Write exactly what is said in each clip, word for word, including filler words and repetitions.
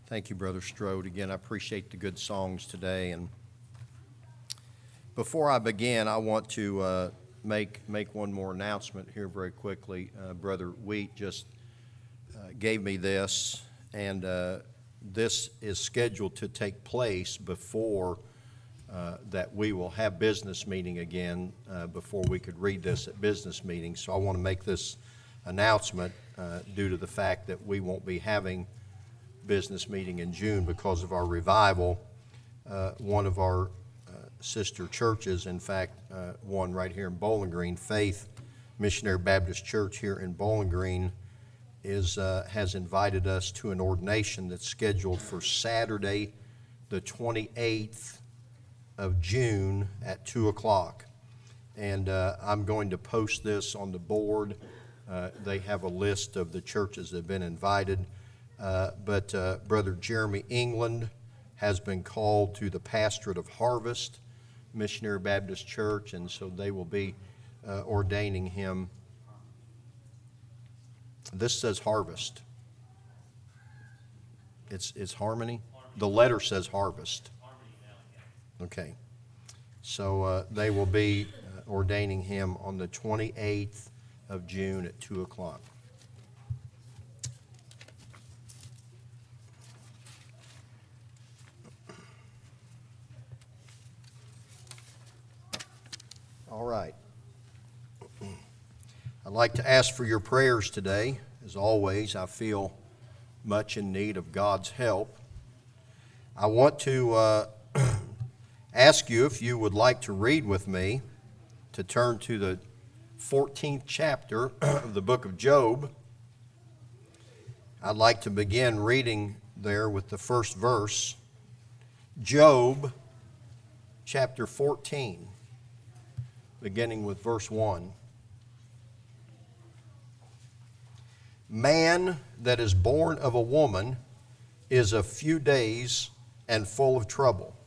Thank you, Brother Strode. Again, I appreciate the good songs today. And before I begin, I want to uh, make make one more announcement here very quickly. Uh, Brother Wheat just uh, gave me this, and uh, this is scheduled to take place before uh, that we will have business meeting again, uh, before we could read this at business meeting. So I want to make this announcement uh, due to the fact that we won't be having business meeting in June because of our revival. Uh, one of our uh, sister churches, in fact, uh, one right here in Bowling Green, Faith Missionary Baptist Church here in Bowling Green, is uh, has invited us to an ordination that's scheduled for Saturday, the twenty-eighth of June at two o'clock. And uh, I'm going to post this on the board. Uh, they have a list of the churches that have been invited. Uh, but uh, Brother Jeremy England has been called to the pastorate of Harvest Missionary Baptist Church, and so they will be uh, ordaining him. This says Harvest. It's, it's Harmony? Harmony. The letter says Harvest. Harmony now, yeah. Okay. So uh, they will be uh, ordaining him on the twenty-eighth of June at two o'clock. All right. I'd like to ask for your prayers today. As always, I feel much in need of God's help. I want to uh, ask you if you would like to read with me, to turn to the fourteenth chapter of the book of Job. I'd like to begin reading there with the first verse. Job chapter fourteen. Beginning with verse one. Man that is born of a woman is of few days and full of trouble.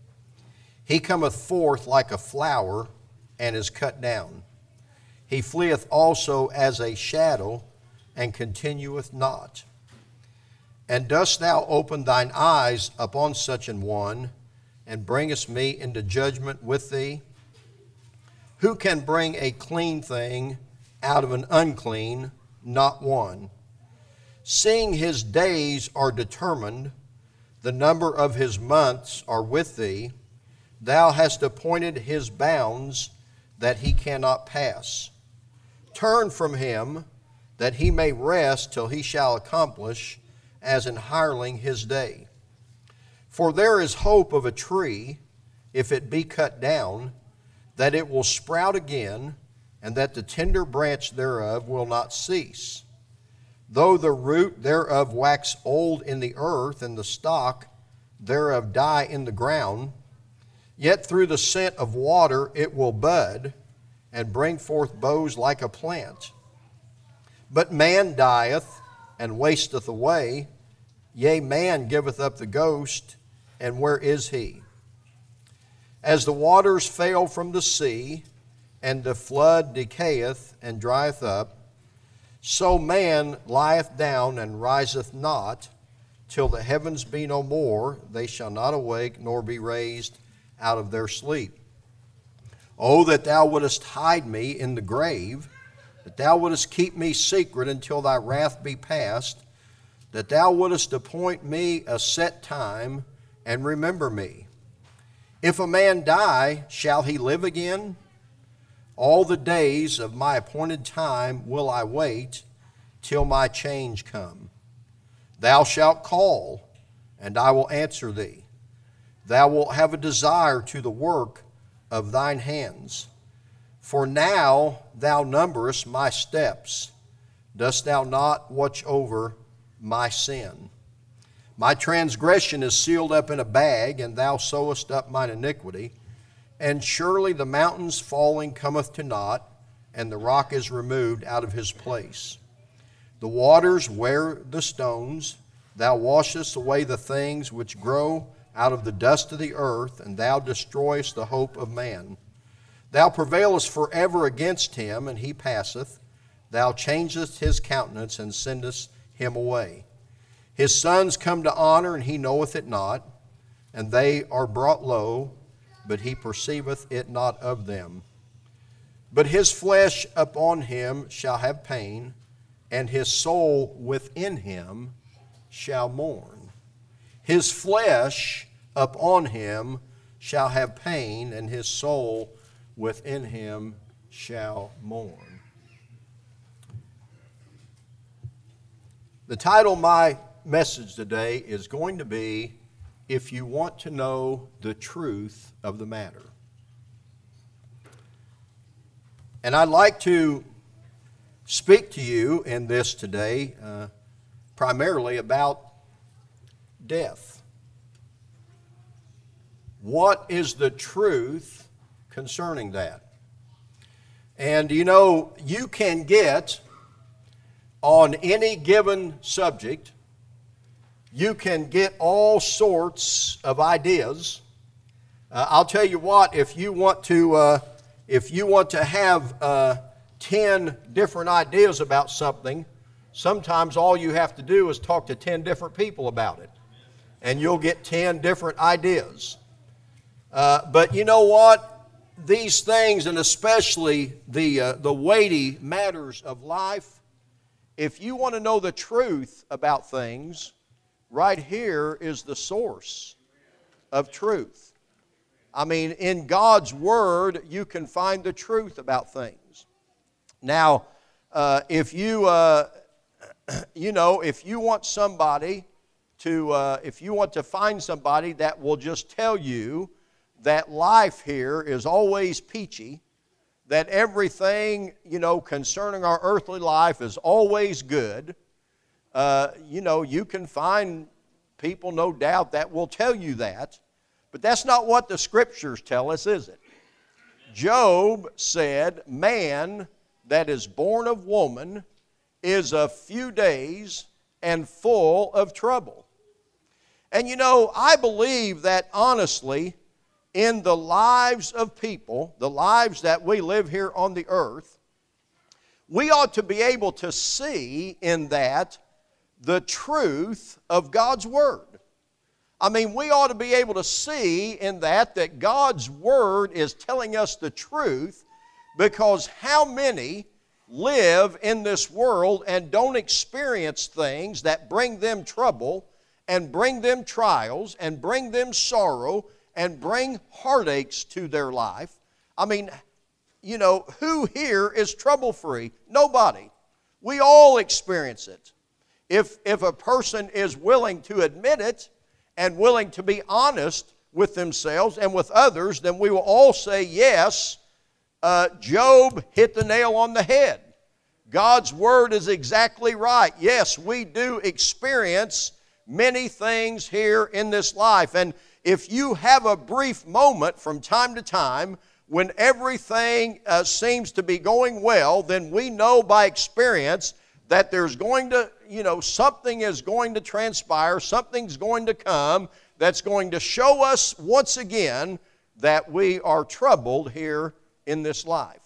He cometh forth like a flower and is cut down. He fleeth also as a shadow and continueth not. And dost thou open thine eyes upon such an one, and bringest me into judgment with thee? Who can bring a clean thing out of an unclean? Not one. Seeing his days are determined, the number of his months are with thee, thou hast appointed his bounds that he cannot pass. Turn from him, that he may rest till he shall accomplish, as an hireling his day. For there is hope of a tree, if it be cut down, that it will sprout again, and that the tender branch thereof will not cease. Though the root thereof wax old in the earth, and the stock thereof die in the ground, yet through the scent of water it will bud, and bring forth boughs like a plant. But man dieth, and wasteth away, yea, man giveth up the ghost, and where is he? As the waters fail from the sea, and the flood decayeth and drieth up, so man lieth down and riseth not, till the heavens be no more, they shall not awake nor be raised out of their sleep. Oh, that thou wouldest hide me in the grave, that thou wouldest keep me secret until thy wrath be past, that thou wouldest appoint me a set time, and remember me. If a man die, shall he live again? All the days of my appointed time will I wait, till my change come. Thou shalt call, and I will answer thee. Thou wilt have a desire to the work of thine hands. For now thou numberest my steps. Dost thou not watch over my sin? My transgression is sealed up in a bag, and thou sewest up mine iniquity. And surely the mountains falling cometh to naught, and the rock is removed out of his place. The waters wear the stones. Thou washest away the things which grow out of the dust of the earth, and thou destroyest the hope of man. Thou prevailest forever against him, and he passeth. Thou changest his countenance, and sendest him away. His sons come to honor, and he knoweth it not, and they are brought low, but he perceiveth it not of them. But his flesh upon him shall have pain, and his soul within him shall mourn. His flesh upon him shall have pain, and his soul within him shall mourn. The title of my message today is going to be, If You Want to Know the Truth of the Matter. And I'd like to speak to you in this today uh, primarily about death. What is the truth concerning that? And you know, you can get on any given subject, you can get all sorts of ideas. Uh, I'll tell you what, if you want to, uh, if you want to have uh, ten different ideas about something, sometimes all you have to do is talk to ten different people about it, and you'll get ten different ideas. Uh, but you know what? These things, and especially the uh, the weighty matters of life, if you want to know the truth about things, right here is the source of truth. I mean, in God's Word, you can find the truth about things. Now, uh, if you, uh, you know, if you want somebody to, uh, if you want to find somebody that will just tell you that life here is always peachy, that everything, you know, concerning our earthly life is always good, uh, you know, you can find people, no doubt, that will tell you that. But that's not what the Scriptures tell us, is it? Job said, man that is born of woman is a few days and full of trouble. And you know, I believe that honestly, in the lives of people, the lives that we live here on the earth, we ought to be able to see in that the truth of God's Word. I mean, we ought to be able to see in that that God's Word is telling us the truth, because how many live in this world and don't experience things that bring them trouble and bring them trials and bring them sorrow and bring heartaches to their life? I mean, you know, who here is trouble-free? Nobody. We all experience it. If, if a person is willing to admit it and willing to be honest with themselves and with others, then we will all say, yes, uh, Job hit the nail on the head. God's Word is exactly right. Yes, we do experience many things here in this life. And if you have a brief moment from time to time when everything uh, seems to be going well, then we know by experience that there's going to, you know, something is going to transpire, something's going to come that's going to show us once again that we are troubled here in this life.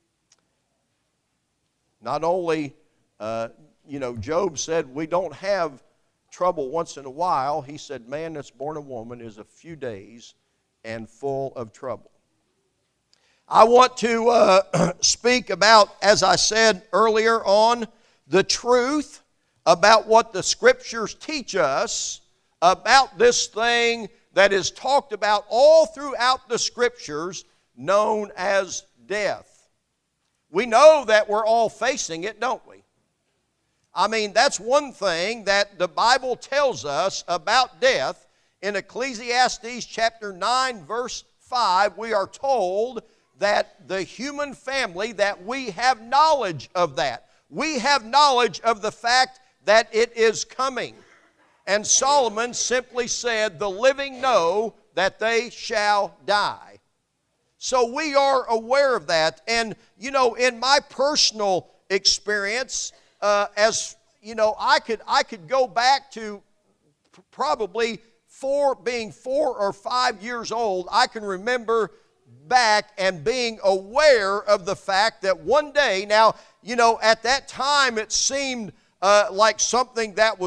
Not only, uh, you know, Job said we don't have trouble once in a while. He said, man that's born of woman is a few days and full of trouble. I want to uh, speak about, as I said earlier on, the truth about what the Scriptures teach us about this thing that is talked about all throughout the Scriptures, known as death. We know that we're all facing it, don't we? I mean, that's one thing that the Bible tells us about death. In Ecclesiastes chapter nine, verse five, we are told that the human family, that we have knowledge of that. We have knowledge of the fact that it is coming. And Solomon simply said, the living know that they shall die. So we are aware of that. And, you know, in my personal experience, uh, as, you know, I could, I could go back to probably four, being four or five years old. I can remember back and being aware of the fact that one day, now, you know, at that time it seemed uh, like something that was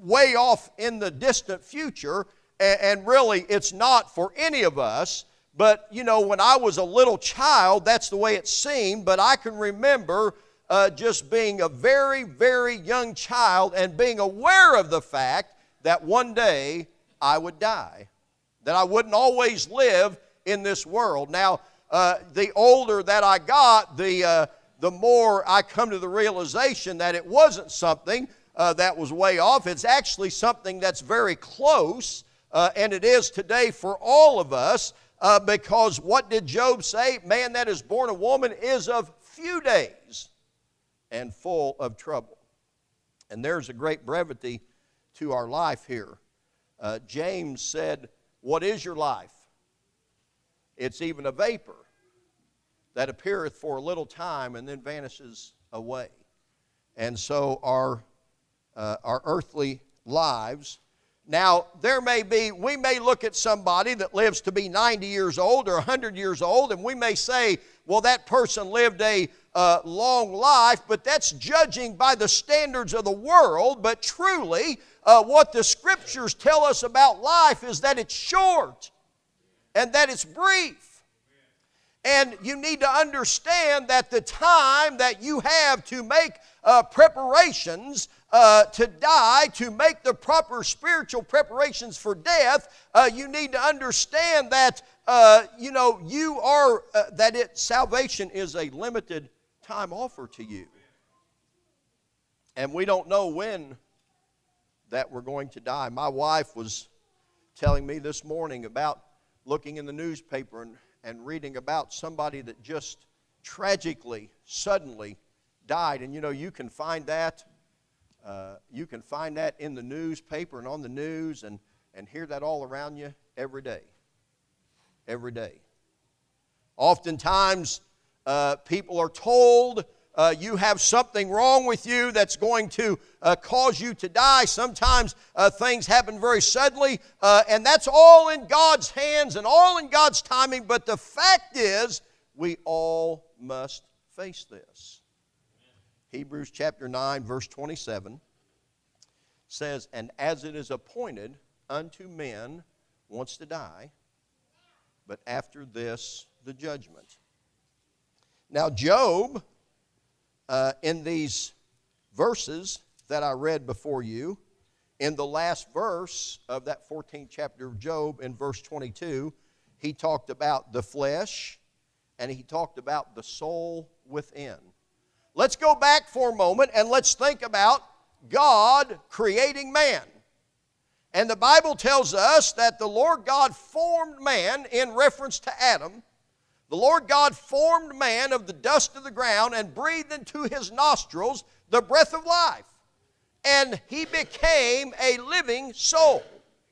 way off in the distant future, and, and really it's not for any of us. But, you know, when I was a little child, that's the way it seemed. But I can remember uh, just being a very, very young child and being aware of the fact that one day I would die, that I wouldn't always live in this world. Now, uh, the older that I got, the, uh, the more I come to the realization that it wasn't something uh, that was way off. It's actually something that's very close, uh, and it is today for all of us. Uh, because what did Job say? Man that is born of woman is of few days and full of trouble. And there's a great brevity to our life here. Uh, James said, what is your life? It's even a vapor that appeareth for a little time and then vanishes away. And so our, uh, our earthly lives. Now, there may be, we may look at somebody that lives to be ninety years old or one hundred years old, and we may say, well, that person lived a uh, long life, but that's judging by the standards of the world. But truly, uh, what the Scriptures tell us about life is that it's short and that it's brief. And you need to understand that the time that you have to make uh, preparations uh, to die, to make the proper spiritual preparations for death, uh, you need to understand that uh, you know you are uh, that it salvation is a limited time offer to you, and we don't know when that we're going to die. My wife was telling me this morning about looking in the newspaper and and reading about somebody that just tragically, suddenly died. And you know, you can find that, uh, you can find that in the newspaper and on the news and, and hear that all around you every day. Every day. Oftentimes, uh, people are told Uh, you have something wrong with you that's going to uh, cause you to die. Sometimes uh, things happen very suddenly, uh, and that's all in God's hands and all in God's timing. But the fact is, we all must face this. Hebrews chapter nine, verse twenty-seven says, "And as it is appointed unto men once to die, but after this the judgment." Now, Job, Uh, in these verses that I read before you, in the last verse of that fourteenth chapter of Job, in verse twenty-two, he talked about the flesh and he talked about the soul within. Let's go back for a moment and let's think about God creating man. And the Bible tells us that the Lord God formed man in reference to Adam. The Lord God formed man of the dust of the ground and breathed into his nostrils the breath of life. And he became a living soul.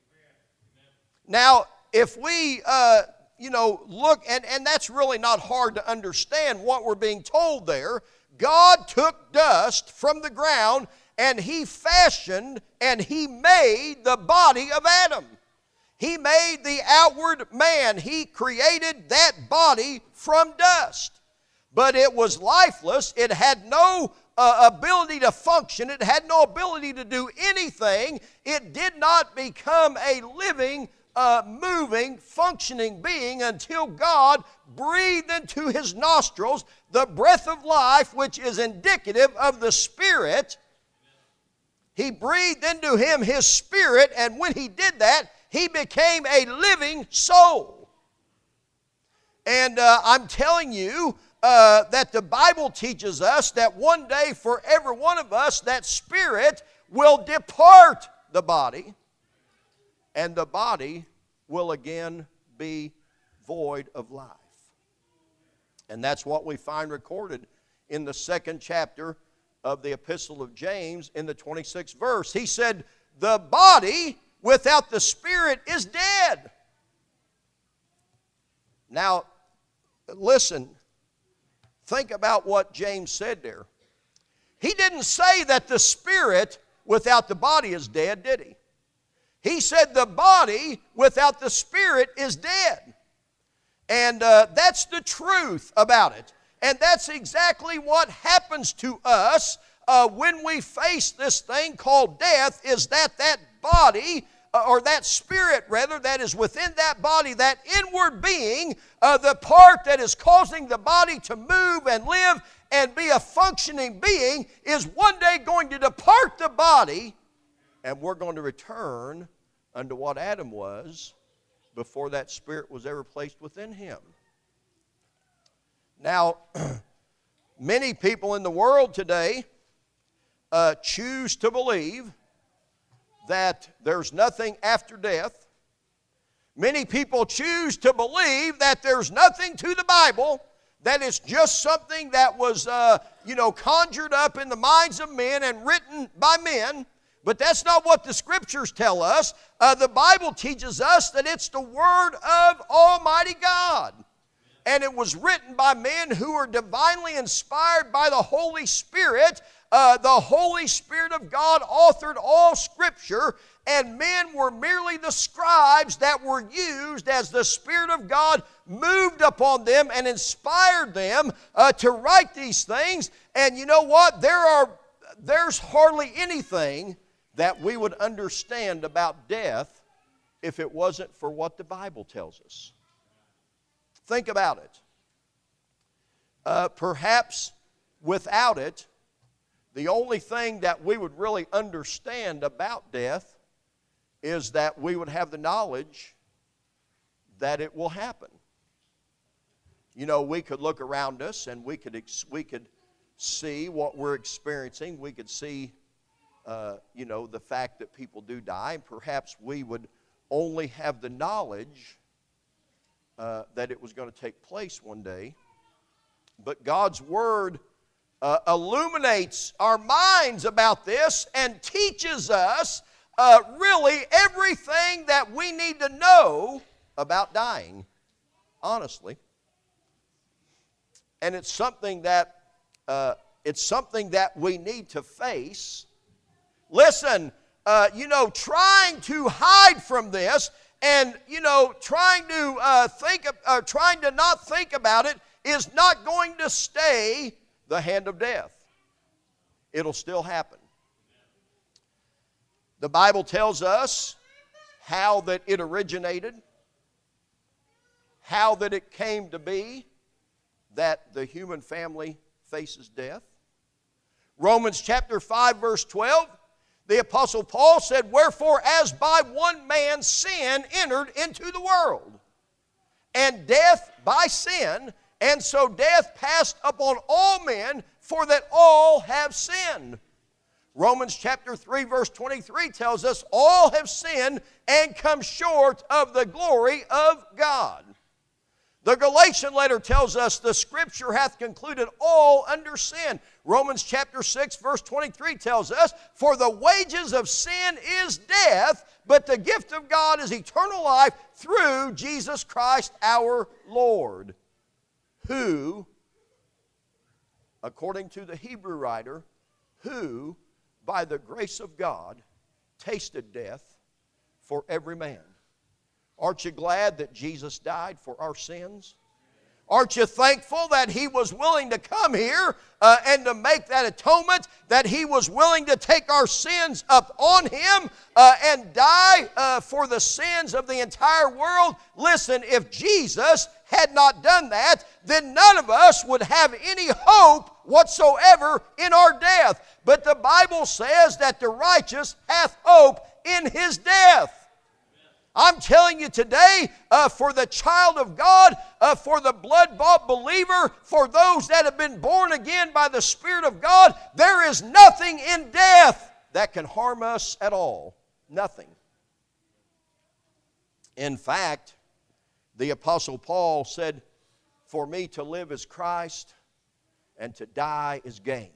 Now, if we, uh, you know, look, and, and that's really not hard to understand what we're being told there. God took dust from the ground and he fashioned and he made the body of Adam. He made the outward man. He created that body from dust. But it was lifeless. It had no uh, ability to function. It had no ability to do anything. It did not become a living, uh, moving, functioning being until God breathed into his nostrils the breath of life, which is indicative of the Spirit. He breathed into him his Spirit, and when he did that, he became a living soul. And uh, I'm telling you uh, that the Bible teaches us that one day for every one of us, that spirit will depart the body, and the body will again be void of life. And that's what we find recorded in the second chapter of the Epistle of James in the twenty-sixth verse. He said, "The body without the Spirit is dead." Now, listen, think about what James said there. He didn't say that the Spirit without the body is dead, did he? He said the body without the Spirit is dead. And uh, that's the truth about it. And that's exactly what happens to us uh, when we face this thing called death is that that body, uh, or that spirit rather, that is within that body, that inward being, uh, the part that is causing the body to move and live and be a functioning being, is one day going to depart the body, and we're going to return unto what Adam was before that spirit was ever placed within him. Now, many people in the world today uh, choose to believe that there's nothing after death. Many people choose to believe that there's nothing to the Bible, that it's just something that was, uh, you know, conjured up in the minds of men and written by men. But that's not what the Scriptures tell us. Uh, the Bible teaches us that it's the Word of Almighty God. And it was written by men who are divinely inspired by the Holy Spirit. Uh, the Holy Spirit of God authored all Scripture, and men were merely the scribes that were used as the Spirit of God moved upon them and inspired them uh, to write these things. And you know what? There are, there's hardly anything that we would understand about death if it wasn't for what the Bible tells us. Think about it. Uh, perhaps without it, the only thing that we would really understand about death is that we would have the knowledge that it will happen. You know, we could look around us and we could, we could see what we're experiencing. We could see, uh, you know, the fact that people do die. And perhaps we would only have the knowledge uh, that it was going to take place one day. But God's Word uh, illuminates our minds about this and teaches us uh, really everything that we need to know about dying, honestly. And it's something that uh, it's something that we need to face. Listen, uh, you know, trying to hide from this and, you know, trying to uh, think, uh, trying to not think about it is not going to stay the hand of death. It'll still happen. The Bible tells us how that it originated, how that it came to be, that the human family faces death. Romans chapter five, verse twelve, the Apostle Paul said, "Wherefore, as by one man sin entered into the world, and death by sin, and so death passed upon all men, for that all have sinned." Romans chapter three, verse twenty-three tells us, "All have sinned and come short of the glory of God." The Galatian letter tells us, "The Scripture hath concluded all under sin." Romans chapter six, verse twenty-three tells us, "For the wages of sin is death, but the gift of God is eternal life through Jesus Christ our Lord." Who, according to the Hebrew writer, who, by the grace of God, tasted death for every man. Aren't you glad that Jesus died for our sins? Aren't you thankful that He was willing to come here uh, and to make that atonement, that He was willing to take our sins up on Him uh, and die uh, for the sins of the entire world? Listen, if Jesus had not done that, then none of us would have any hope whatsoever in our death. But the Bible says that the righteous hath hope in his death. I'm telling you today, uh, for the child of God, uh, for the blood-bought believer, for those that have been born again by the Spirit of God, there is nothing in death that can harm us at all. Nothing. In fact, the Apostle Paul said, "For me to live is Christ, and to die is gain."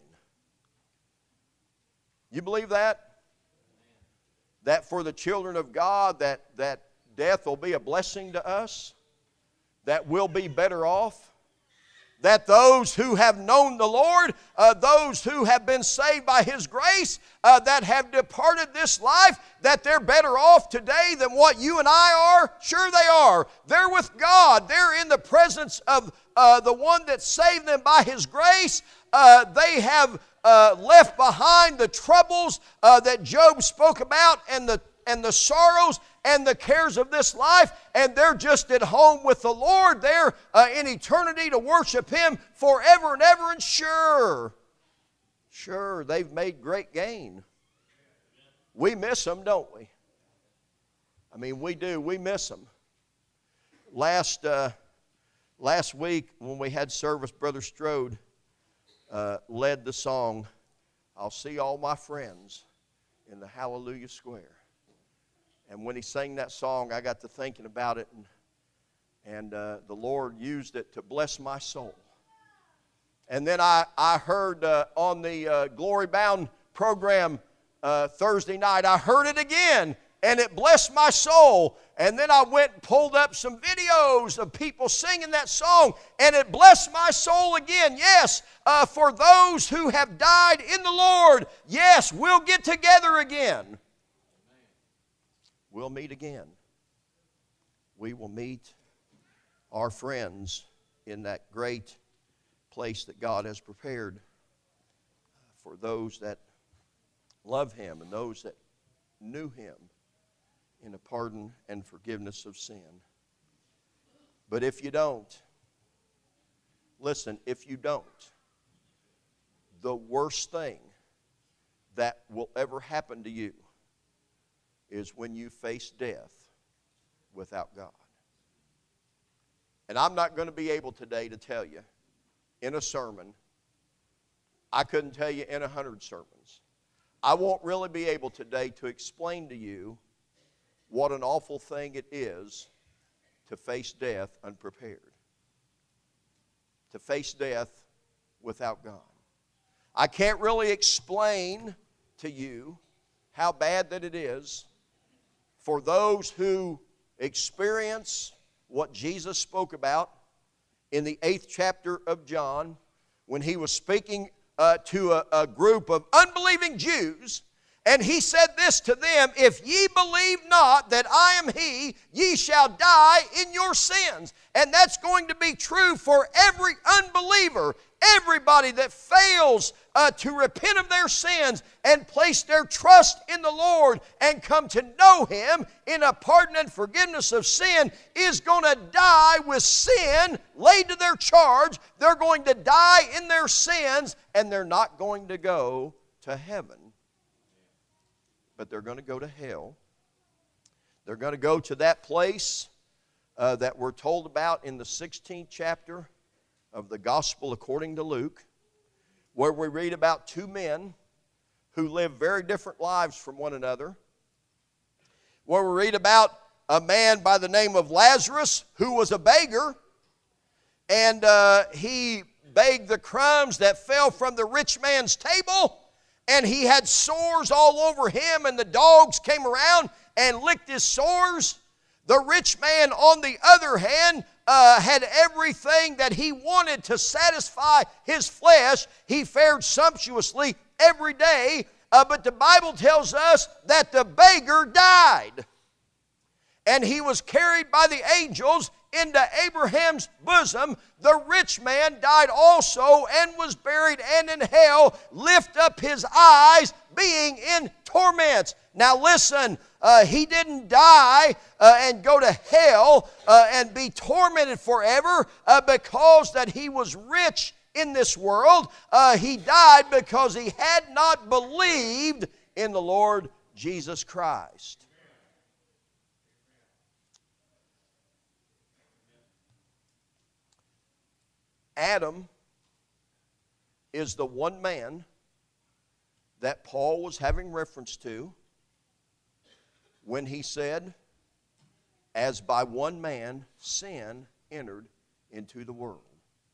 You believe that? That for the children of God, that, that death will be a blessing to us, that we'll be better off, that those who have known the Lord, uh, those who have been saved by His grace, uh, that have departed this life, that they're better off today than what you and I are? Sure they are. They're with God. They're in the presence of uh, the one that saved them by His grace. Uh, they have uh, left behind the troubles uh, that Job spoke about, and the and the sorrows and the cares of this life, and they're just at home with the Lord. They're uh, in eternity to worship Him forever and ever, and sure, sure, they've made great gain. We miss them, don't we? I mean, we do. We miss them. Last, uh, last week when we had service, Brother Strode uh, led the song, "I'll See All My Friends in the Hallelujah Square." And when he sang that song, I got to thinking about it, and, and uh, the Lord used it to bless my soul. And then I, I heard uh, on the uh, Glory Bound program uh, Thursday night, I heard it again, and it blessed my soul. And then I went and pulled up some videos of people singing that song, and it blessed my soul again. Yes, uh, for those who have died in the Lord, yes, we'll get together again. We'll meet again. We will meet our friends in that great place that God has prepared for those that love Him and those that knew Him in a pardon and forgiveness of sin. But if you don't, listen, if you don't, the worst thing that will ever happen to you is when you face death without God. And I'm not going to be able today to tell you in a sermon. I couldn't tell you in a hundred sermons. I won't really be able today to explain to you what an awful thing it is to face death unprepared. To face death without God. I can't really explain to you how bad that it is for those who experience what Jesus spoke about in the eighth chapter of John when He was speaking uh, to a, a group of unbelieving Jews. And He said this to them, "If ye believe not that I am He, ye shall die in your sins." And that's going to be true for every unbeliever. Everybody that fails uh, to repent of their sins and place their trust in the Lord and come to know Him in a pardon and forgiveness of sin is going to die with sin laid to their charge. They're going to die in their sins, and they're not going to go to heaven, but they're going to go to hell. They're going to go to that place uh, that we're told about in the sixteenth chapter of the Gospel according to Luke, where we read about two men who lived very different lives from one another, where we read about a man by the name of Lazarus who was a beggar, and uh, he begged the crumbs that fell from the rich man's table, and he had sores all over him, and the dogs came around and licked his sores. The rich man, on the other hand, Uh, had everything that he wanted to satisfy his flesh. He fared sumptuously every day, uh, but the Bible tells us that the beggar died. And he was carried by the angels into Abraham's bosom. The rich man died also and was buried, and in hell lift up his eyes, being in torments. Now listen, uh, he didn't die uh, and go to hell uh, and be tormented forever uh, because that he was rich in this world. Uh, he died because he had not believed in the Lord Jesus Christ. Adam is the one man that Paul was having reference to when he said, "As by one man sin entered into the world."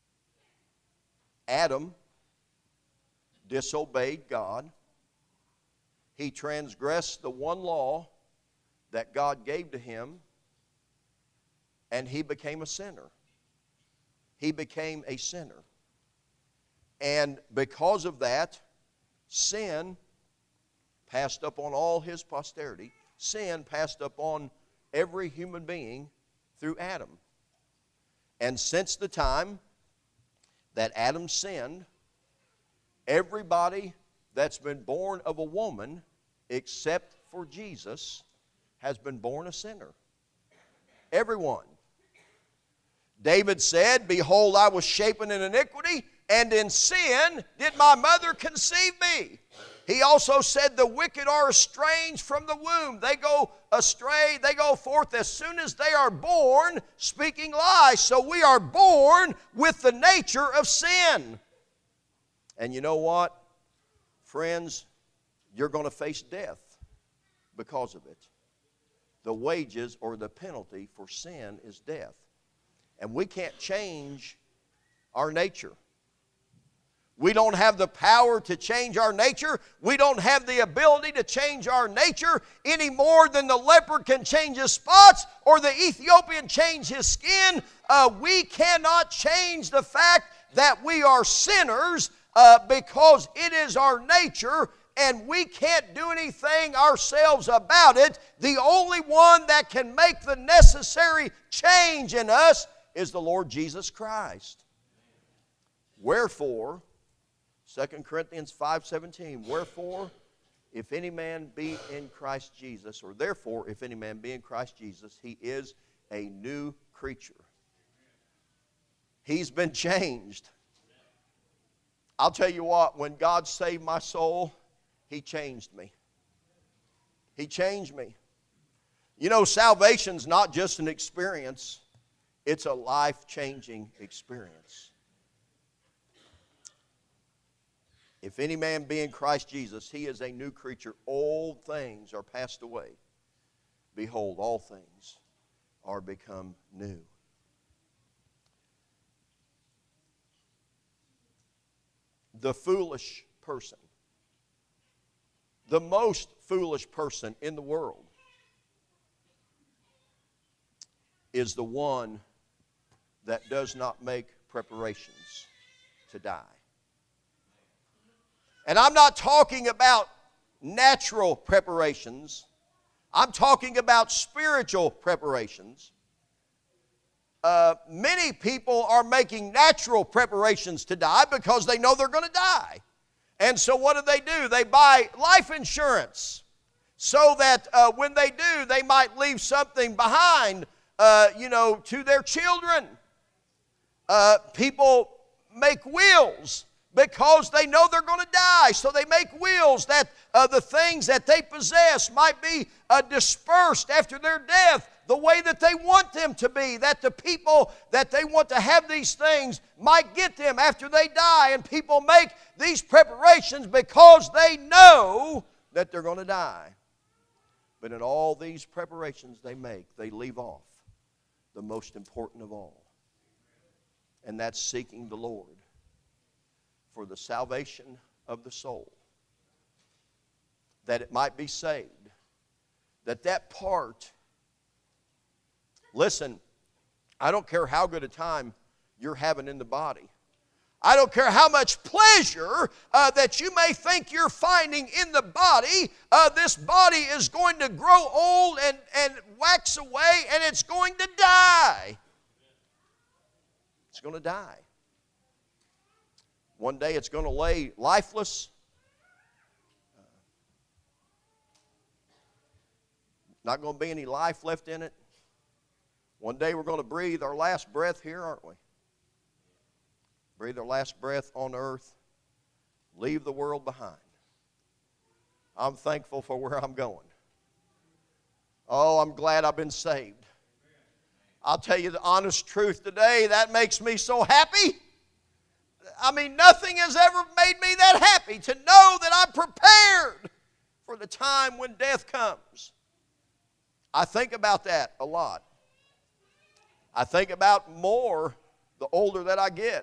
Adam disobeyed God. He transgressed the one law that God gave to him, and he became a sinner. he became a sinner. And because of that, sin passed up on all his posterity. Sin passed up on every human being through Adam. And since the time that Adam sinned, everybody that's been born of a woman, except for Jesus, has been born a sinner. Everyone. David said, "Behold, I was shapen in iniquity, and in sin did my mother conceive me." He also said, "The wicked are estranged from the womb. They go astray, they go forth as soon as they are born, speaking lies." So we are born with the nature of sin. And you know what? Friends, you're going to face death because of it. The wages or the penalty for sin is death. And we can't change our nature. We don't have the power to change our nature. We don't have the ability to change our nature any more than the leopard can change his spots or the Ethiopian change his skin. Uh, we cannot change the fact that we are sinners uh, because it is our nature, and we can't do anything ourselves about it. The only one that can make the necessary change in us is the Lord Jesus Christ. Wherefore, Second Corinthians five seventeen, wherefore, if any man be in Christ Jesus, or therefore, if any man be in Christ Jesus, he is a new creature. He's been changed. I'll tell you what, when God saved my soul, He changed me. He changed me. You know, salvation's not just an experience, it's a life-changing experience. If any man be in Christ Jesus, he is a new creature. Old things are passed away. Behold, all things are become new. The foolish person, the most foolish person in the world, is the one that does not make preparations to die. And I'm not talking about natural preparations. I'm talking about spiritual preparations. Uh, many people are making natural preparations to die because they know they're going to die. And so what do they do? They buy life insurance so that uh, when they do, they might leave something behind, uh, you know, to their children. Uh, people make wills because they know they're going to die. So they make wills that uh, the things that they possess might be uh, dispersed after their death the way that they want them to be, that the people that they want to have these things might get them after they die. And people make these preparations because they know that they're going to die. But in all these preparations they make, they leave off the most important of all. And that's seeking the Lord for the salvation of the soul, that it might be saved. That that part, listen, I don't care how good a time you're having in the body. I don't care how much pleasure uh, that you may think you're finding in the body. Uh, this body is going to grow old and, and wax away, and it's going to die. It's going to die. One day it's going to lay lifeless. Uh, not going to be any life left in it. One day we're going to breathe our last breath here, aren't we? Breathe our last breath on earth. Leave the world behind. I'm thankful for where I'm going. Oh, I'm glad I've been saved. I'll tell you the honest truth today, that makes me so happy. I mean, nothing has ever made me that happy to know that I'm prepared for the time when death comes. I think about that a lot. I think about more the older that I get.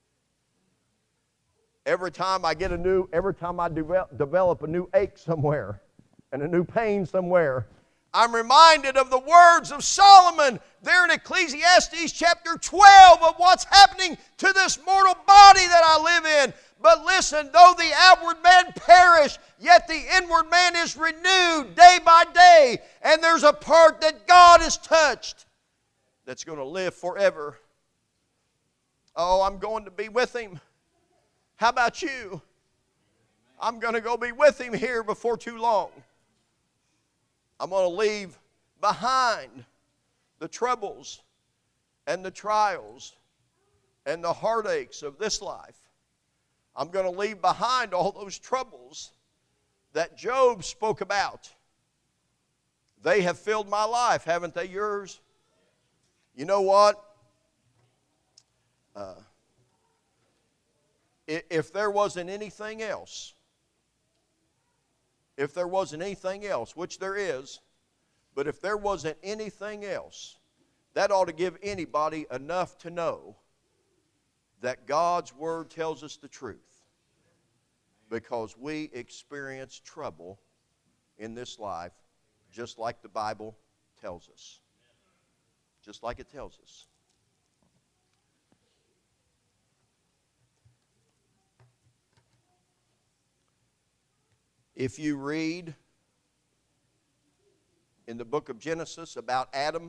Every time I get a new, every time I develop, develop a new ache somewhere and a new pain somewhere, I'm reminded of the words of Solomon there in Ecclesiastes chapter twelve of what's happening to this mortal body that I live in. But listen, though the outward man perish, yet the inward man is renewed day by day. And there's a part that God has touched that's going to live forever. Oh, I'm going to be with Him. How about you? I'm going to go be with Him here before too long. I'm going to leave behind the troubles and the trials and the heartaches of this life. I'm going to leave behind all those troubles that Job spoke about. They have filled my life, haven't they yours? You know what? Uh, if there wasn't anything else, if there wasn't anything else, which there is, but if there wasn't anything else, that ought to give anybody enough to know that God's Word tells us the truth. Because we experience trouble in this life just like the Bible tells us. Just like it tells us. If you read in the book of Genesis about Adam,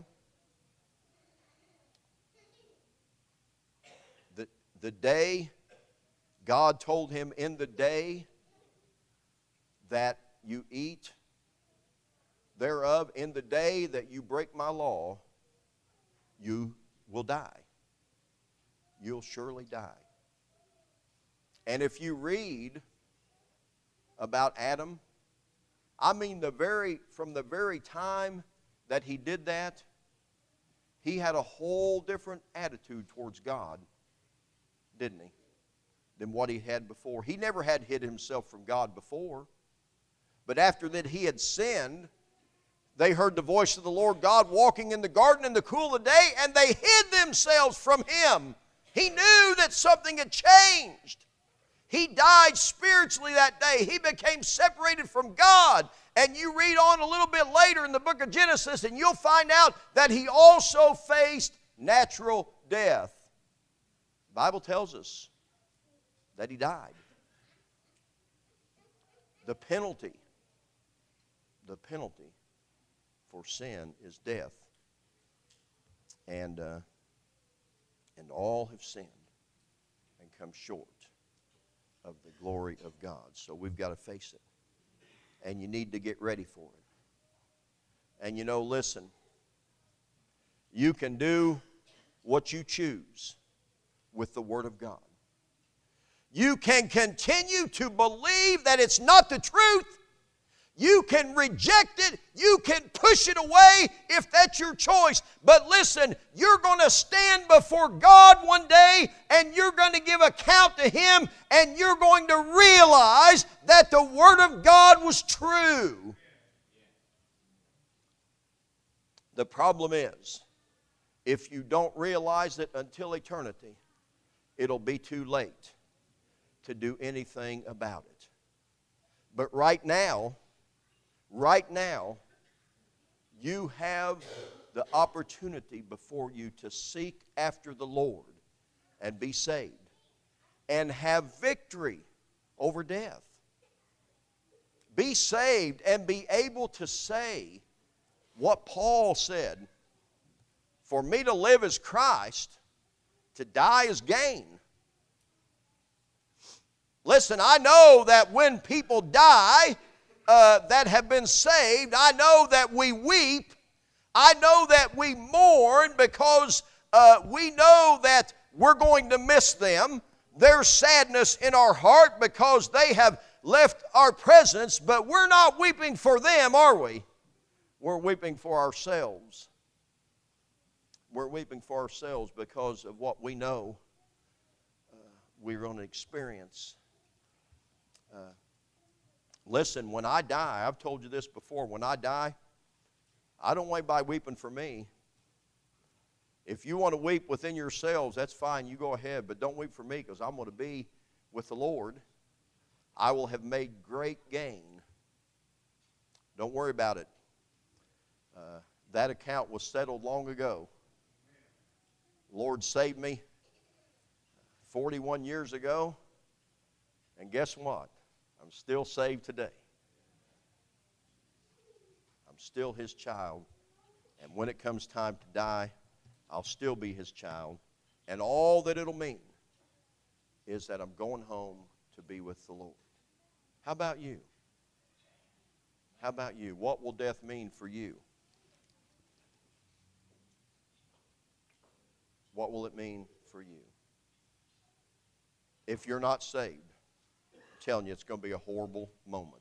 the, the day God told him, in the day that you eat thereof, in the day that you break my law, you will die. You'll surely die. And if you read about Adam, I mean the very from the very time that he did that, he had a whole different attitude towards God, didn't he, than what he had before. He never had hid himself from God before. But after that he had sinned, they heard the voice of the Lord God walking in the garden in the cool of the day, and they hid themselves from Him. He knew that something had changed. He died spiritually that day. He became separated from God. And you read on a little bit later in the book of Genesis, and you'll find out that he also faced natural death. The Bible tells us that he died. The penalty, the penalty for sin is death. And, uh, and all have sinned and come short of the glory of God. So we've got to face it. And you need to get ready for it. And you know, listen, you can do what you choose with the Word of God. You can continue to believe that it's not the truth. You can reject it. You can push it away if that's your choice. But listen, you're going to stand before God one day and you're going to give account to Him, and you're going to realize that the Word of God was true. The problem is, if you don't realize it until eternity, it'll be too late to do anything about it. But right now, Right now, you have the opportunity before you to seek after the Lord and be saved and have victory over death. Be saved and be able to say what Paul said, "For me to live is Christ, to die is gain." Listen, I know that when people die, Uh, that have been saved, I know that we weep. I know that we mourn because uh, we know that we're going to miss them. There's sadness in our heart because they have left our presence, but we're not weeping for them, are we? We're weeping for ourselves. We're weeping for ourselves because of what we know uh, we're going to experience. Uh, Listen, when I die, I've told you this before, when I die, I don't want anybody weeping for me. If you want to weep within yourselves, that's fine, you go ahead, but don't weep for me, because I'm going to be with the Lord. I will have made great gain. Don't worry about it. Uh, that account was settled long ago. Lord saved me forty-one years ago, and guess what? I'm still saved today. I'm still His child, and when it comes time to die, I'll still be His child, and all that it'll mean is that I'm going home to be with the Lord. How about you? How about you? What will death mean for you? What will it mean for you? If you're not saved, I'm telling you, it's going to be a horrible moment.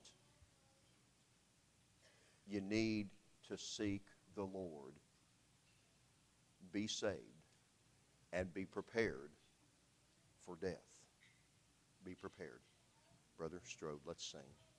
You need to seek the Lord, be saved, and be prepared for death. Be prepared. Brother Strode, let's sing.